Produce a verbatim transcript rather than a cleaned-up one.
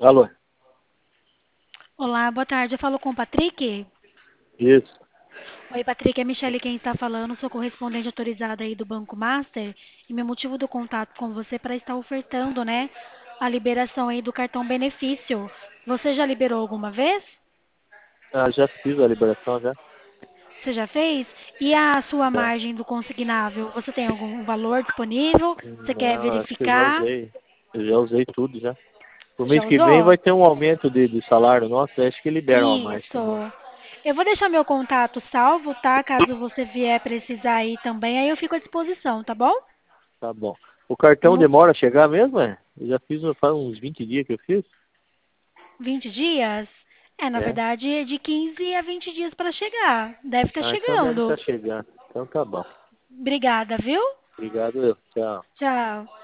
Alô? Olá, boa tarde. Eu falo com o Patrick. Isso. Oi, Patrick, é Michele quem está falando. Sou correspondente autorizada aí do Banco Master. E meu motivo do contato com você é para estar ofertando, né, a liberação aí do cartão benefício. Você já liberou alguma vez? Ah, já fiz a liberação já. Você já fez? E a sua Já. margem do consignável? Você tem algum valor disponível? Você quer Não, acho que eu já verificar? usei. Eu já usei tudo já. No mês Já que vem usou? vai ter um aumento de, de salário nosso, acho que liberam a mais também. Isso. Eu vou deixar meu contato salvo, tá? Caso você vier precisar aí também, aí eu fico à disposição, tá bom? Tá bom. O cartão Mu- demora a chegar mesmo, é? Eu já fiz, faz uns vinte dias que eu fiz. vinte dias? É, na É. verdade, é de quinze a vinte dias para chegar. Deve estar Ah, então deve chegando. estar chegando. Então tá bom. Obrigada, viu? Obrigado, eu. Tchau. Tchau.